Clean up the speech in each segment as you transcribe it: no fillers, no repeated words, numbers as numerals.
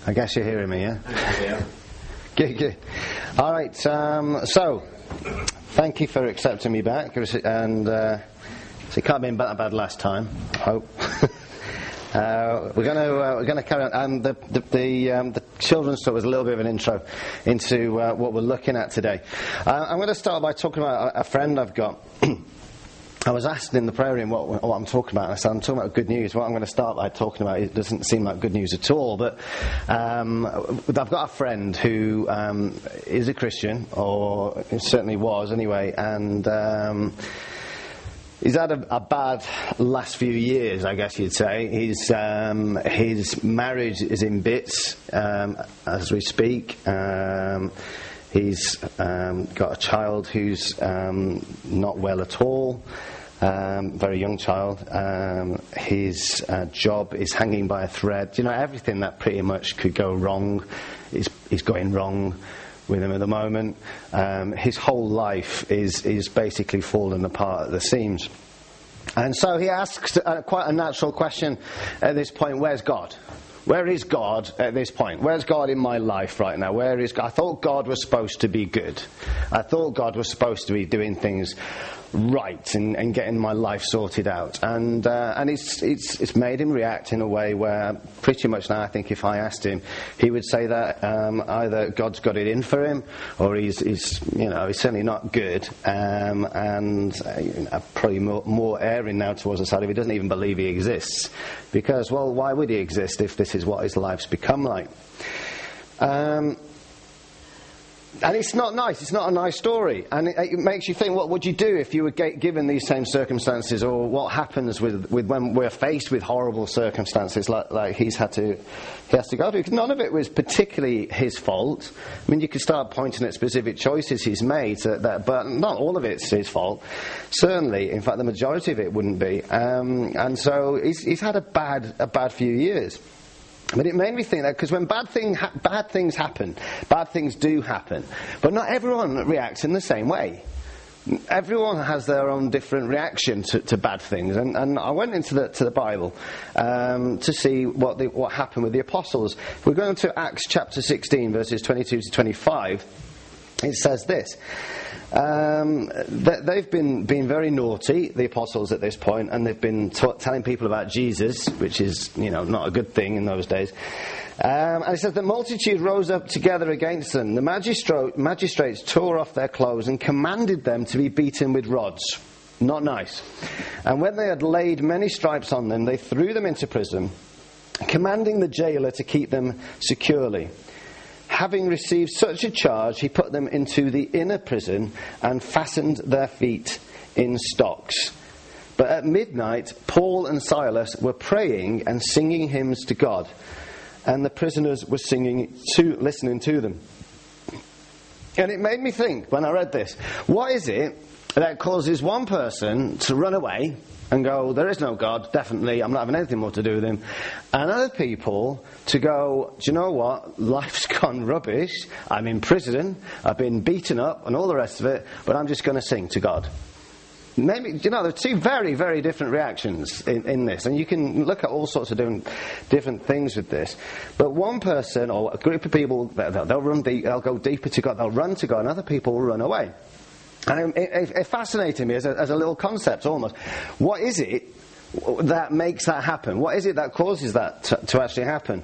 I guess you're hearing me, yeah? Yeah. Good. All right, so thank you for accepting me back, and so it can't have been that bad last time, I hope. We're going to carry on, and the children's talk was a little bit of an intro into what we're looking at today. I'm going to start by talking about a friend I've got. I was asked in the prayer room what I'm talking about, and I said I'm talking about good news. What I'm going to start by talking about, it doesn't seem like good news at all, but I've got a friend who is a Christian, or certainly was anyway, and he's had a bad last few years, I guess you'd say. His marriage is in bits as we speak. He's got a child who's not well at all, very young child. His job is hanging by a thread. You know, everything that pretty much could go wrong is going wrong with him at the moment. His whole life is basically falling apart at the seams. And so he asks quite a natural question at this point: where's God? Where is God at this point? Where's God in my life right now? Where is God? I thought God was supposed to be good. I thought God was supposed to be doing things right and getting my life sorted out. And it's made him react in a way where pretty much now I think if I asked him, he would say that either God's got it in for him, or he's certainly not good. And probably more erring now towards the side of he doesn't even believe he exists. Because, well, why would he exist if this is what his life's become like? And it's not nice. It's not a nice story. And it makes you think, what would you do if you were given these same circumstances? Or what happens with when we're faced with horrible circumstances like he has to go through? Because none of it was particularly his fault. I mean, you could start pointing at specific choices he's made, but not all of it's his fault. Certainly, in fact, the majority of it wouldn't be. And so he's had a bad few years. But it made me think that because when bad things happen, bad things do happen. But not everyone reacts in the same way. Everyone has their own different reaction to bad things. And I went into the Bible to see what happened with the apostles. We're going to Acts chapter 16, verses 22 to 25. It says this. They've been very naughty, the apostles, at this point, and they've been telling people about Jesus, which is, not a good thing in those days. And it says, the multitude rose up together against them. The magistrates tore off their clothes and commanded them to be beaten with rods. Not nice. And when they had laid many stripes on them, they threw them into prison, commanding the jailer to keep them securely. Having received such a charge, he put them into the inner prison and fastened their feet in stocks. But at midnight, Paul and Silas were praying and singing hymns to God, and the prisoners were listening to them. And it made me think, when I read this, what is it that causes one person to run away and go, there is no God, definitely, I'm not having anything more to do with him, and other people to go, do you know what, life's gone rubbish, I'm in prison, I've been beaten up and all the rest of it, but I'm just going to sing to God. Maybe, there are two very, very different reactions in this, and you can look at all sorts of different things with this. But one person or a group of people, they'll go deeper to God, they'll run to God, and other people will run away. And it fascinated me as a little concept almost. What is it that makes that happen? What is it that causes that to actually happen?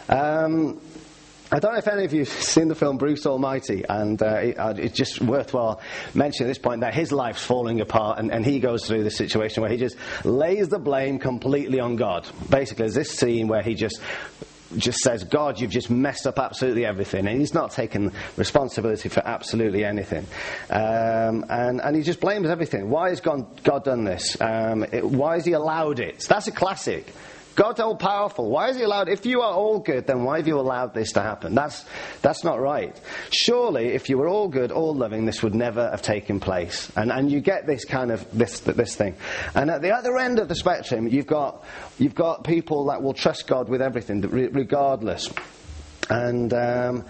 I don't know if any of you have seen the film Bruce Almighty, and it's just worthwhile mentioning at this point that his life's falling apart, and he goes through this situation where he just lays the blame completely on God. Basically, there's this scene where he just says, God, you've just messed up absolutely everything, and he's not taken responsibility for absolutely anything, and he just blames everything. Why has God done this? Why has he allowed it? That's a classic. God's all powerful. Why has he allowed? If you are all good, then why have you allowed this to happen? That's not right. Surely, if you were all good, all loving, this would never have taken place. And you get this kind of this thing. And at the other end of the spectrum, you've got people that will trust God with everything, regardless. And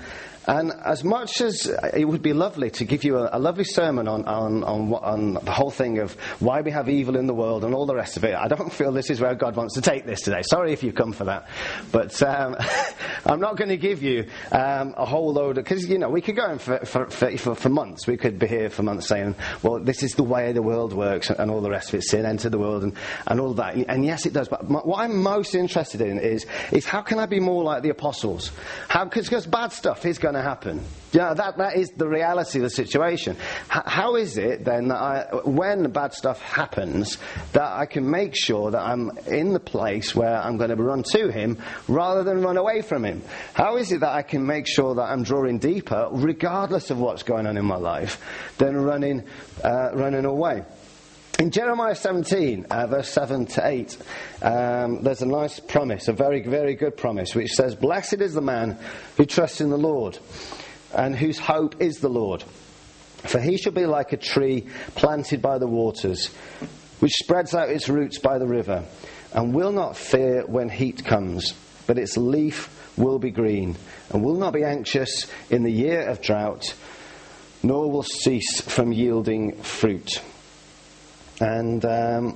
And as much as it would be lovely to give you a lovely sermon on the whole thing of why we have evil in the world and all the rest of it, I don't feel this is where God wants to take this today. Sorry if you come for that. But I'm not going to give you a whole load of... Because, we could go on for months. We could be here for months saying, well, this is the way the world works and all the rest of it. Sin entered the world and all that. And yes, it does. But what I'm most interested in is how can I be more like the apostles? Because bad stuff is going to happen. That is the reality of the situation. How is it then that when bad stuff happens, that I can make sure that I'm in the place where I'm going to run to Him rather than run away from Him? How is it that I can make sure that I'm drawing deeper, regardless of what's going on in my life, than running away? In Jeremiah 17, verse 7 to 8, there's a nice promise, a very, very good promise, which says, "Blessed is the man who trusts in the Lord, and whose hope is the Lord. For he shall be like a tree planted by the waters, which spreads out its roots by the river, and will not fear when heat comes, but its leaf will be green, and will not be anxious in the year of drought, nor will cease from yielding fruit." And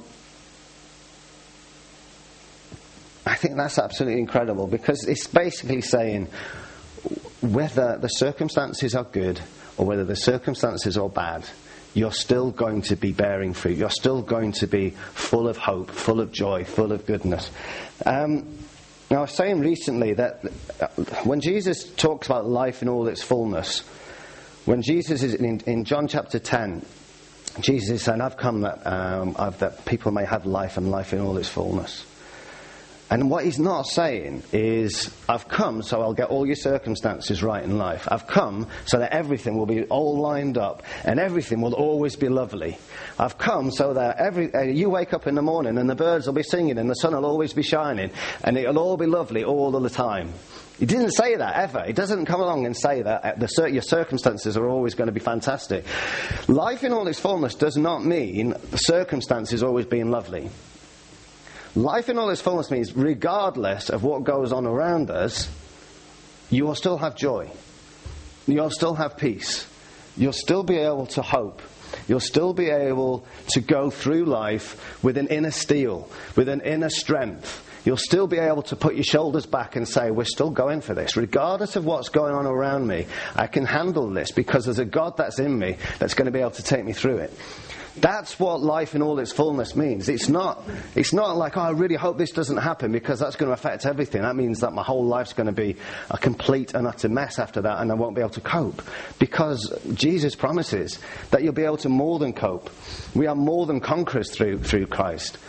I think that's absolutely incredible, because it's basically saying whether the circumstances are good or whether the circumstances are bad, you're still going to be bearing fruit. You're still going to be full of hope, full of joy, full of goodness. Now, I was saying recently that when Jesus talks about life in all its fullness, when Jesus is in John chapter 10, Jesus is saying, "I've come that people may have life and life in all its fullness." And what he's not saying is, "I've come so I'll get all your circumstances right in life. I've come so that everything will be all lined up and everything will always be lovely. I've come so that you wake up in the morning and the birds will be singing and the sun will always be shining and it'll all be lovely all of the time." He didn't say that ever. He doesn't come along and say that your circumstances are always going to be fantastic. Life in all its fullness does not mean the circumstances always being lovely. Life in all its fullness means regardless of what goes on around us, you will still have joy. You'll still have peace. You'll still be able to hope. You'll still be able to go through life with an inner steel, with an inner strength. You'll still be able to put your shoulders back and say, we're still going for this. Regardless of what's going on around me, I can handle this because there's a God that's in me that's going to be able to take me through it. That's what life in all its fullness means. It's not like, I really hope this doesn't happen because that's going to affect everything. That means that my whole life's going to be a complete and utter mess after that and I won't be able to cope. Because Jesus promises that you'll be able to more than cope. We are more than conquerors through Christ.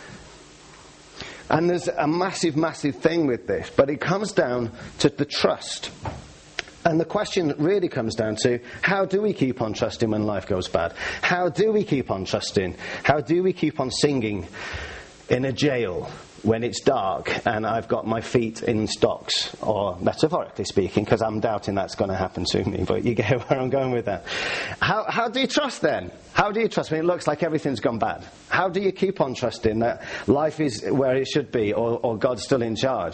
And there's a massive, massive thing with this, but it comes down to the trust. And the question really comes down to, how do we keep on trusting when life goes bad? How do we keep on trusting? How do we keep on singing in a jail when it's dark and I've got my feet in stocks? Or metaphorically speaking, because I'm doubting that's going to happen to me, but you get where I'm going with that. How do you trust then? How do you trust when it looks like everything's gone bad? How do you keep on trusting that life is where it should be or God's still in charge?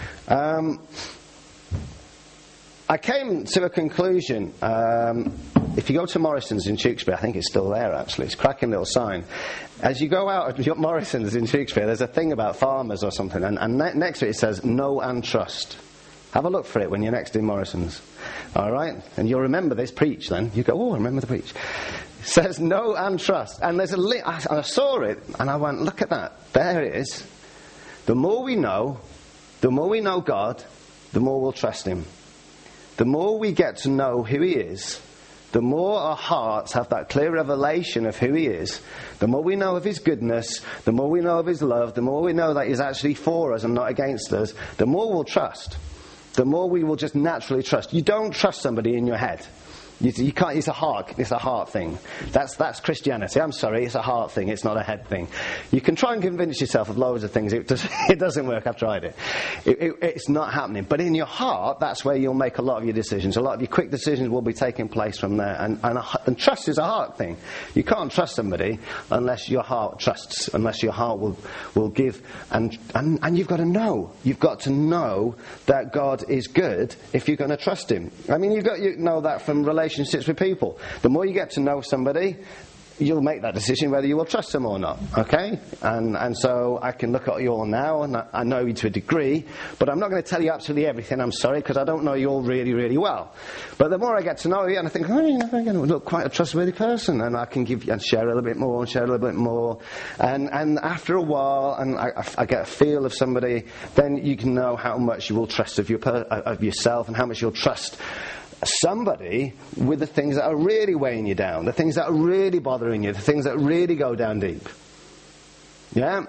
I came to a conclusion. If you go to Morrison's in Tewkesbury, I think it's still there actually, it's a cracking little sign. As you go out of Morrison's in Tewkesbury, there's a thing about farmers or something, and next to it says, know and trust. Have a look for it when you're next in Morrison's. Alright? And you'll remember this preach then. You go, oh, I remember the preach. It says, know and trust. And there's a link, I saw it, and I went, look at that. There it is. The more we know God, the more we'll trust Him. The more we get to know who He is, the more our hearts have that clear revelation of who He is, the more we know of His goodness, the more we know of His love, the more we know that He's actually for us and not against us, the more we'll trust. The more we will just naturally trust. You don't trust somebody in your head. You can't. It's a heart thing. That's Christianity. I'm sorry, it's a heart thing. It's not a head thing. You can try and convince yourself of loads of things. It doesn't work. I've tried it. It's not happening. But in your heart, that's where you'll make a lot of your decisions. A lot of your quick decisions will be taking place from there. And trust is a heart thing. You can't trust somebody unless your heart trusts. Unless your heart will give. And you've got to know. You've got to know that God is good if you're going to trust Him. I mean, you know that from relationships with people. The more you get to know somebody, you'll make that decision whether you will trust them or not. Okay? And so I can look at you all now, and I know you to a degree, but I'm not going to tell you absolutely everything, I'm sorry, because I don't know you all really, really well. But the more I get to know you, and I think, I'm going to look quite a trustworthy person, and I can give you and share a little bit more, and share a little bit more. And after a while, and I get a feel of somebody, then you can know how much you will trust of yourself, and how much you'll trust somebody with the things that are really weighing you down, the things that are really bothering you, the things that really go down deep. Yeah?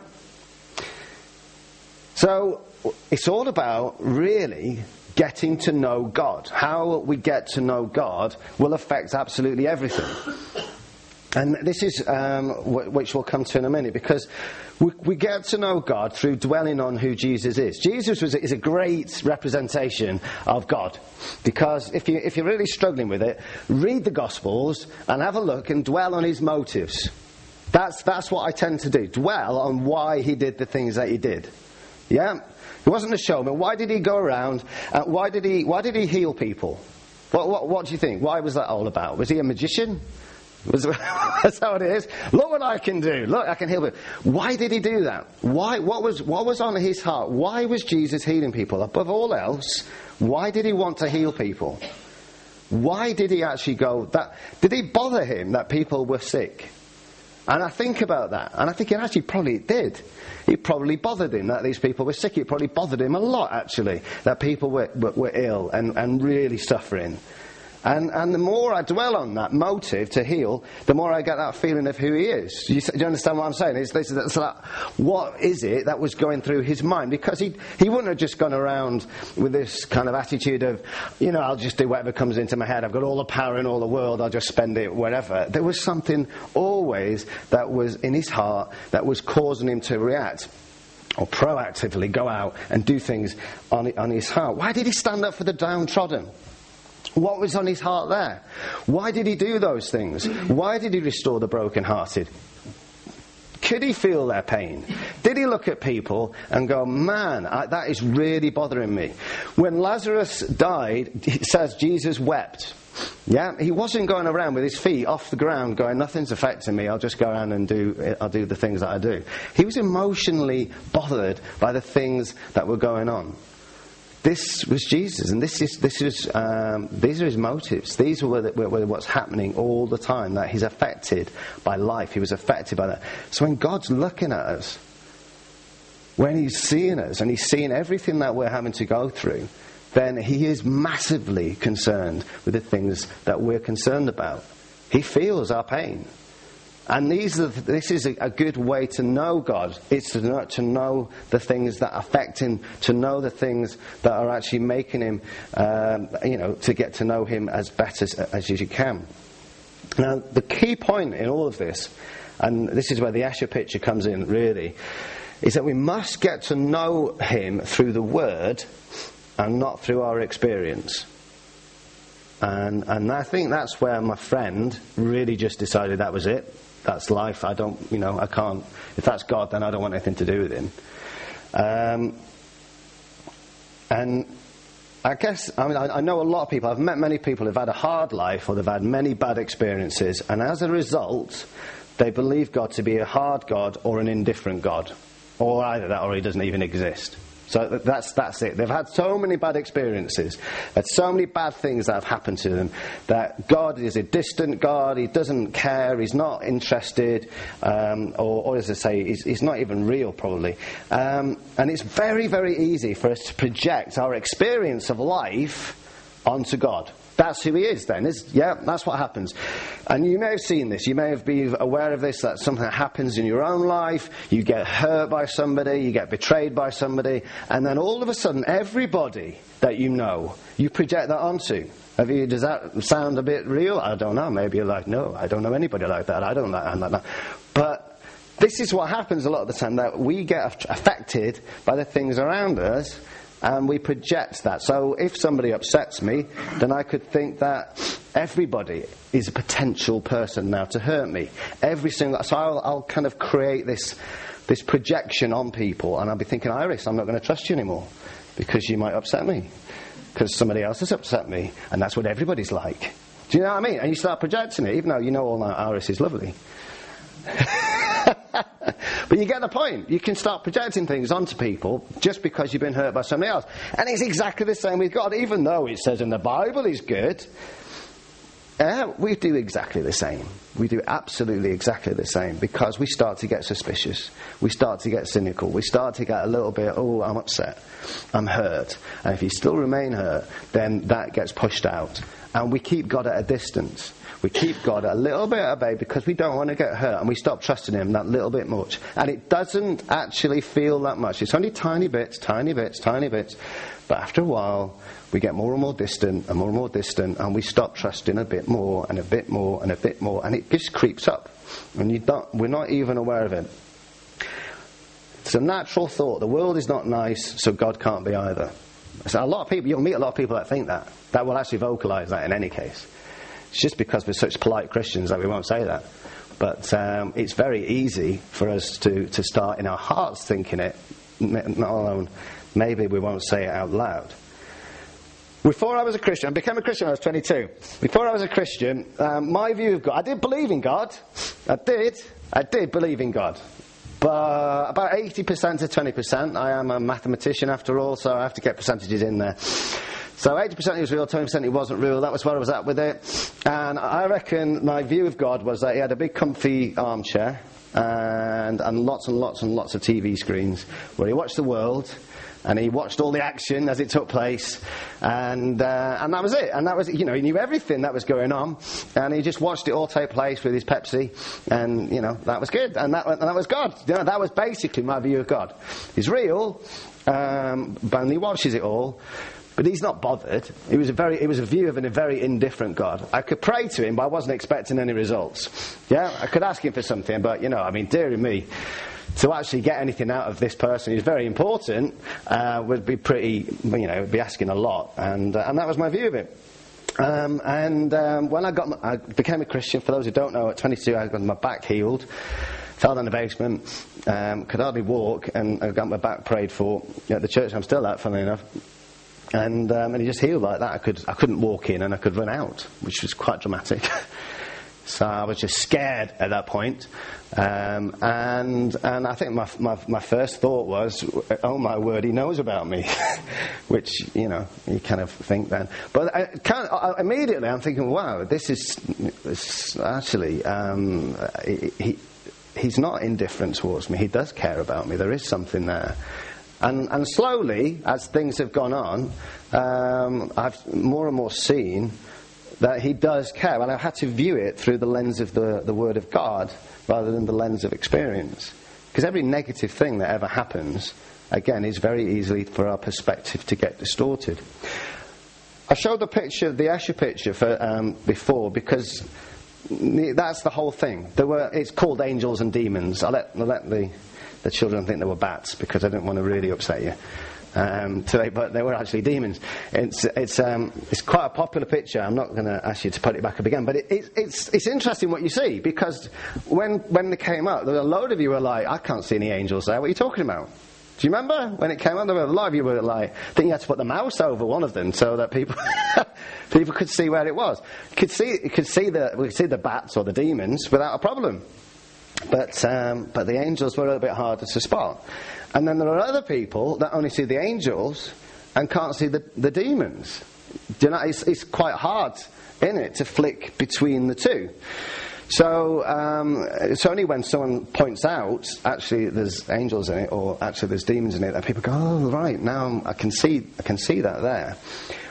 So, it's all about really getting to know God. How we get to know God will affect absolutely everything. And this is which we'll come to in a minute, because we get to know God through dwelling on who Jesus is. Jesus is a great representation of God, because if you're really struggling with it, read the Gospels and have a look and dwell on His motives. That's what I tend to do. Dwell on why He did the things that He did. Yeah, He wasn't a showman. Why did He go around? Why did He heal people? What do you think? Why was that all about? Was He a magician? That's how it is. Look what I can do. Look, I can heal people. Why did He do that? Why? What was on His heart? Why was Jesus healing people? Above all else, why did He want to heal people? Why did He actually go that? Did it bother Him that people were sick? And I think about that, and I think it actually probably did. It probably bothered Him that these people were sick. It probably bothered Him a lot, actually, that people were ill and really suffering. And the more I dwell on that motive to heal, the more I get that feeling of who He is. Do you understand what I'm saying? It's like, what is it that was going through His mind? Because he wouldn't have just gone around with this kind of attitude of, I'll just do whatever comes into my head. I've got all the power in all the world. I'll just spend it wherever. There was something always that was in His heart that was causing Him to react, or proactively go out and do things on His heart. Why did He stand up for the downtrodden? What was on His heart there? Why did He do those things? Why did He restore the brokenhearted? Could He feel their pain? Did He look at people and go, man, that is really bothering me? When Lazarus died, it says Jesus wept. Yeah, He wasn't going around with His feet off the ground going, nothing's affecting me, I'll just go around and I'll do the things that I do. He was emotionally bothered by the things that were going on. This was Jesus, and these are His motives. These were what's happening all the time, that He's affected by life. He was affected by that. So when God's looking at us, when He's seeing us, and He's seeing everything that we're having to go through, then He is massively concerned with the things that we're concerned about. He feels our pain. And this is a good way to know God. It's to know the things that affect Him, to know the things that are actually making Him, to get to know Him as better as you can. Now, the key point in all of this, and this is where the Escher picture comes in really, is that we must get to know Him through the Word and not through our experience. And I think that's where my friend really just decided that was it. That's life. I can't. If that's God, then I don't want anything to do with Him. And I guess, I know a lot of people, I've met many people who've had a hard life, or they've had many bad experiences, and as a result, they believe God to be a hard God or an indifferent God. Or either that, or He doesn't even exist. So that's it. They've had so many bad experiences, had so many bad things that have happened to them, that God is a distant God. He doesn't care. He's not interested, or as I say, he's not even real, probably. And it's very, very easy for us to project our experience of life onto God. That's who he is then. Yeah, that's what happens. And you may have seen this. You may have been aware of this, that something happens in your own life. You get hurt by somebody. You get betrayed by somebody. And then all of a sudden, everybody that you know, you project that onto. Does that sound a bit real? I don't know. Maybe you're like, no, I don't know anybody like that. I don't like that. But this is what happens a lot of the time, that we get affected by the things around us. And we project that. So if somebody upsets me, then I could think that everybody is a potential person now to hurt me. So I'll kind of create this projection on people, and I'll be thinking, Iris, I'm not going to trust you anymore because you might upset me, because somebody else has upset me, and that's what everybody's like. Do you know what I mean? And you start projecting it, even though you know all that Iris is lovely. But you get the point. You can start projecting things onto people just because you've been hurt by somebody else. And it's exactly the same with God. Even though it says in the Bible he's good, we do exactly the same. We do absolutely exactly the same, because we start to get suspicious. We start to get cynical. We start to get a little bit, I'm upset. I'm hurt. And if you still remain hurt, then that gets pushed out. And we keep God at a distance. We keep God a little bit at bay because we don't want to get hurt, and we stop trusting him that little bit much. And it doesn't actually feel that much. It's only tiny bits. But after a while, we get more and more distant, and we stop trusting a bit more, and a bit more, and a bit more, and it just creeps up. And we're not even aware of it. It's a natural thought. The world is not nice, so God can't be either. So a lot of people, you'll meet a lot of people that think that will actually vocalise that in any case. It's just because we're such polite Christians that we won't say that. But it's very easy for us to start in our hearts thinking it, not alone. Maybe we won't say it out loud. Before I was a Christian, I became a Christian when I was 22. Before I was a Christian, my view of God, I did believe in God. I did believe in God. But about 80% to 20%, I am a mathematician after all, so I have to get percentages in there. So 80% he was real, 20% he wasn't real. That was where I was at with it. And I reckon my view of God was that he had a big comfy armchair and lots and lots and lots of TV screens where he watched the world, and he watched all the action as it took place, and that was it. And that was, he knew everything that was going on, and he just watched it all take place with his Pepsi, and that was good, and that was God. That was basically my view of God. He's real, but he watches it all. But he's not bothered. It was a view of a very indifferent God. I could pray to him, but I wasn't expecting any results. Yeah, I could ask him for something, but dearie me, to actually get anything out of this person who's very important would be pretty, be asking a lot, and that was my view of it. When I became a Christian, for those who don't know, at 22 I got my back healed, fell down the basement, could hardly walk, and I got my back prayed for at the church I'm still at, funnily enough. And he just healed like that. I couldn't walk in, and I could run out, which was quite dramatic. So I was just scared at that point. And I think my first thought was, oh my word, he knows about me, which you kind of think then. But immediately I'm thinking, wow, this is actually he's not indifferent towards me. He does care about me. There is something there. And slowly, as things have gone on, I've more and more seen that he does care. And I've had to view it through the lens of the Word of God rather than the lens of experience. Because every negative thing that ever happens, again, is very easily for our perspective to get distorted. I showed the Escher picture before because that's the whole thing. It's called Angels and Demons. I let the children think they were bats because I didn't want to really upset you today, but they were actually demons. It's quite a popular picture. I'm not going to ask you to put it back up again, but it's interesting what you see, because when they came out, there were a load of you were like, I can't see any angels there. What are you talking about? Do you remember when it came out? There were a lot of you were like, I think you had to put the mouse over one of them so that people could see where it was. We could see the bats or the demons without a problem. But the angels were a little bit harder to spot. And then there are other people that only see the angels and can't see the demons. Do you know, it's quite hard, isn't it, to flick between the two. So it's only when someone points out, actually there's angels in it, or actually there's demons in it, that people go, oh right, now I can see that there.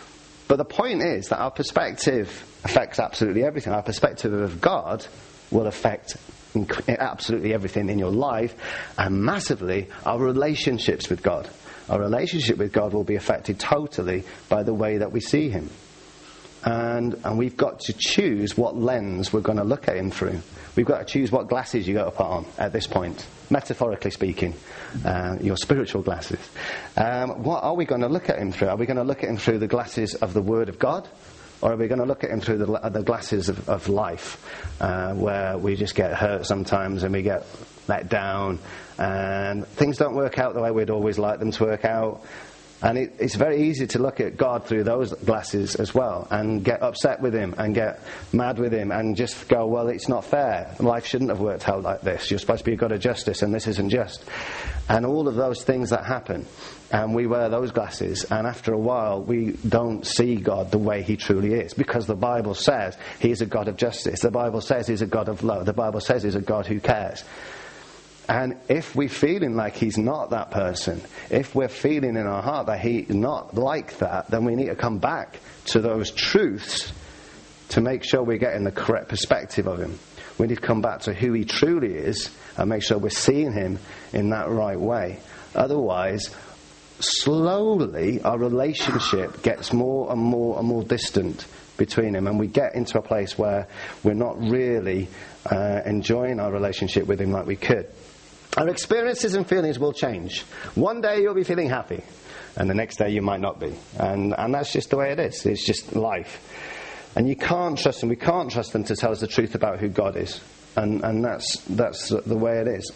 But the point is that our perspective affects absolutely everything. Our perspective of God will affect absolutely everything in your life, and massively our relationships with God. Our relationship with God will be affected totally by the way that we see him. And we've got to choose what lens we're going to look at him through. We've got to choose what glasses you've got to put on at this point, metaphorically speaking, your spiritual glasses. What are we going to look at him through? Are we going to look at him through the glasses of the Word of God? Or are we going to look at him through the glasses of life, where we just get hurt sometimes and we get let down and things don't work out the way we'd always like them to work out? And it's very easy to look at God through those glasses as well and get upset with him and get mad with him and just go, well, it's not fair. Life shouldn't have worked out like this. You're supposed to be a God of justice and this isn't just. And all of those things that happen. And we wear those glasses, and after a while we don't see God the way he truly is, because the Bible says he is a God of justice. The Bible says he's a God of love. The Bible says he's a God who cares. And if we're feeling like he's not that person, if we're feeling in our heart that he's not like that, then we need to come back to those truths to make sure we're getting the correct perspective of him. We need to come back to who he truly is and make sure we're seeing him in that right way. Otherwise, slowly our relationship gets more and more and more distant between him, and we get into a place where we're not really enjoying our relationship with him like we could. Our experiences and feelings will change. One day you'll be feeling happy, and the next day you might not be. And that's just the way it is. It's just life. And you can't trust them. We can't trust them to tell us the truth about who God is. And that's the way it is.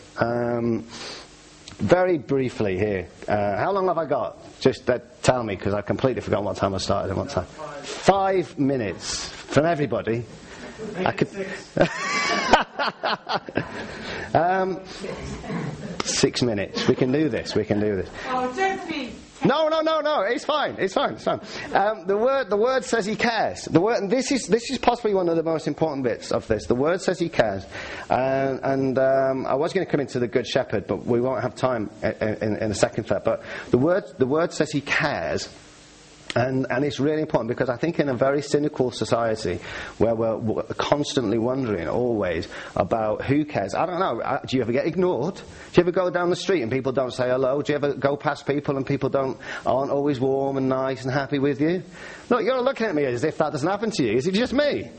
Very briefly here. How long have I got? Just tell me, because I completely forgot what time I started and what time. 5 minutes from everybody. I could. 6 minutes. We can do this. Oh, don't be. No. It's fine. The word says he cares. The word, and this is possibly one of the most important bits of this. The word says he cares, and I was going to come into the Good Shepherd, but we won't have time in a second for that. But the word says he cares. And it's really important, because I think in a very cynical society where we're constantly wondering always about who cares. I don't know, do you ever get ignored? Do you ever go down the street and people don't say hello? Do you ever go past people and people aren't always warm and nice and happy with you? Look, you're looking at me as if that doesn't happen to you. Is it just me?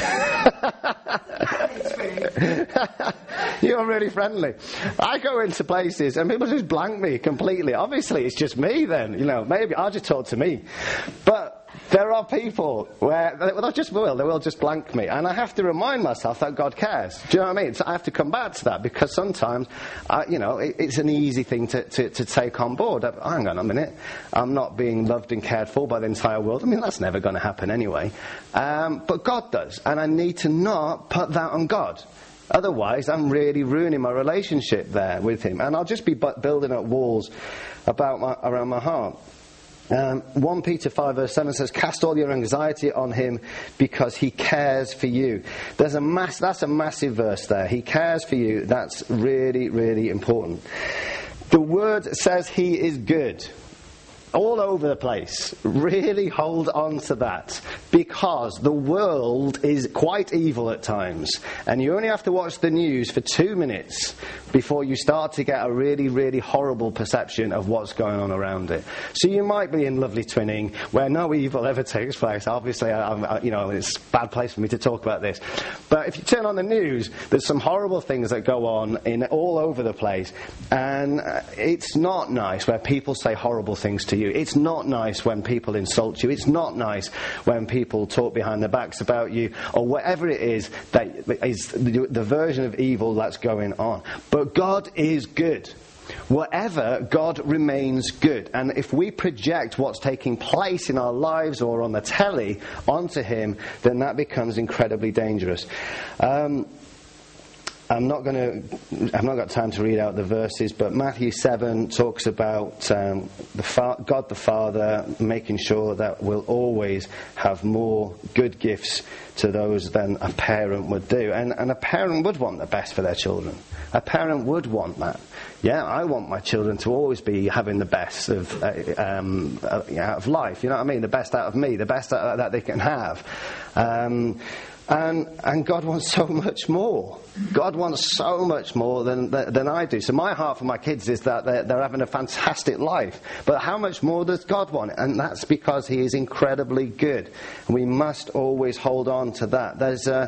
You're really friendly. I go into places and people just blank me completely. Obviously it's just me then, maybe I'll just talk to me. But there are people where they will just blank me, and I have to remind myself that God cares. Do you know what I mean? So I have to come back to that, because sometimes it's an easy thing to take on board. Hang on a minute, I'm not being loved and cared for by the entire world. I mean, that's never going to happen anyway, but God does, and I need to not put that on God. Otherwise, I'm really ruining my relationship there with him, and I'll just be building up walls around my heart. 1 Peter 5 verse 7 says, cast all your anxiety on him because he cares for you. That's a massive verse there. He cares for you. That's really, really important. The word says he is good. All over the place. Really hold on to that, because the world is quite evil at times, and you only have to watch the news for 2 minutes before you start to get a really, really horrible perception of what's going on around it. So you might be in lovely Twinning, where no evil ever takes place. Obviously, it's a bad place for me to talk about this. But if you turn on the news, there's some horrible things that go on all over the place, and it's not nice where people say horrible things to you. It's not nice when people insult you. It's not nice when people talk behind their backs about you, or whatever it is that is the version of evil that's going on. But God is good. Whatever, God remains good. And if we project what's taking place in our lives or on the telly onto him, then that becomes incredibly dangerous. I've not got time to read out the verses, but Matthew 7 talks about God the Father making sure that we'll always have more good gifts to those than a parent would do. And a parent would want the best for their children. A parent would want that. Yeah, I want my children to always be having the best of out of life. You know what I mean? The best out of me, the best that they can have. And God wants so much more. God wants so much more than I do. So my heart for my kids is that they're having a fantastic life. But how much more does God want? And that's because He is incredibly good. And we must always hold on to that.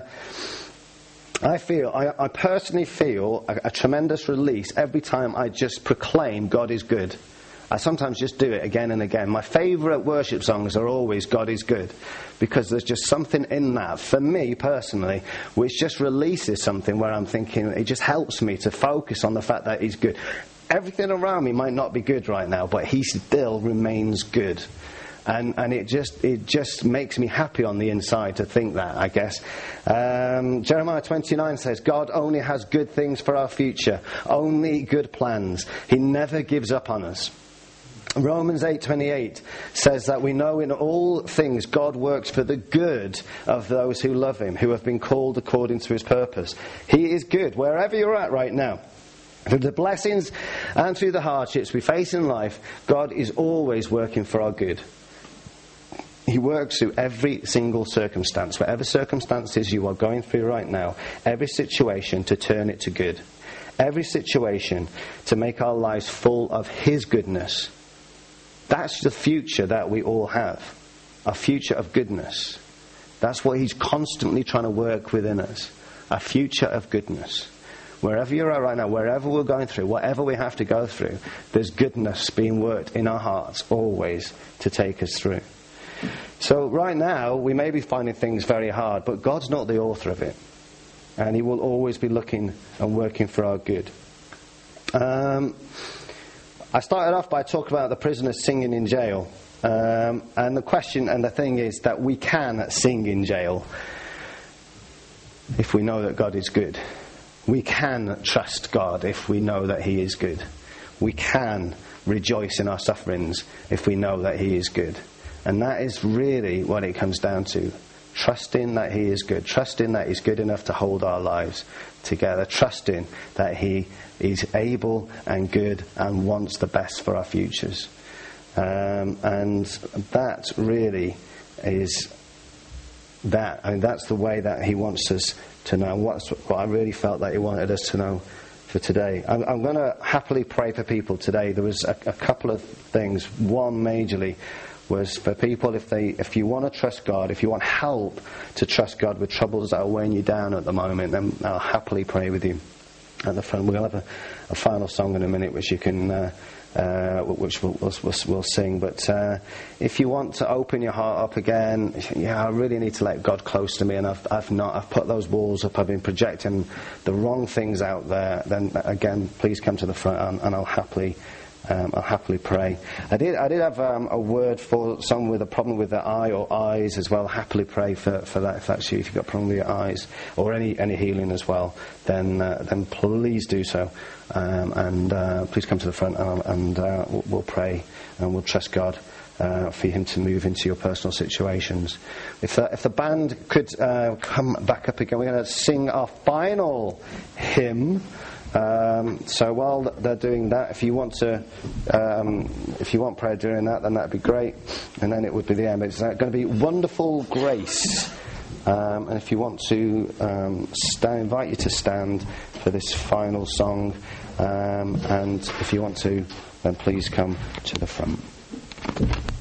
I personally feel a tremendous release every time I just proclaim God is good. I sometimes just do it again and again. My favourite worship songs are always God is good, because there's just something in that, for me personally, which just releases something where I'm thinking, it just helps me to focus on the fact that He's good. Everything around me might not be good right now, but He still remains good. And it just makes me happy on the inside to think that, I guess. Jeremiah 29 says, God only has good things for our future, only good plans. He never gives up on us. Romans 8:28 says that we know in all things God works for the good of those who love Him, who have been called according to His purpose. He is good wherever you're at right now. Through the blessings and through the hardships we face in life, God is always working for our good. He works through every single circumstance, whatever circumstances you are going through right now, every situation to turn it to good. Every situation to make our lives full of His goodness. That's the future that we all have. A future of goodness. That's what He's constantly trying to work within us. A future of goodness. Wherever you're at right now, wherever we're going through, whatever we have to go through, there's goodness being worked in our hearts always to take us through. So right now, we may be finding things very hard, but God's not the author of it. And He will always be looking and working for our good. I started off by talking about the prisoners singing in jail. And the question and the thing is that we can sing in jail if we know that God is good. We can trust God if we know that He is good. We can rejoice in our sufferings if we know that He is good. And that is really what it comes down to. Trusting that He is good. Trusting that He's good enough to hold our lives together. Trusting that He is able and good and wants the best for our futures. And that really is that. I mean, that's the way that He wants us to know. What I really felt that He wanted us to know for today. I'm going to happily pray for people today. There was a couple of things. One majorly was for people, if you want to trust God, if you want help to trust God with troubles that are weighing you down at the moment, then I'll happily pray with you at the front. We'll have a final song in a minute which you can which we'll sing. But if you want to open your heart up again, I really need to let God close to me, and I've put those walls up, I've been projecting the wrong things out there, then again, please come to the front and I'll happily pray. I did have a word for someone with a problem with their eye or eyes as well. Happily pray for that if that's you. If you've got a problem with your eyes or any healing as well, then please do so. And please come to the front and we'll pray and we'll trust God for Him to move into your personal situations. If the band could come back up again, we're going to sing our final hymn. So while they're doing that, if you want prayer during that, then that'd be great, and then it would be the end. It's going to be Wonderful Grace, and if you want to I invite you to stand for this final song, and if you want to, then please come to the front.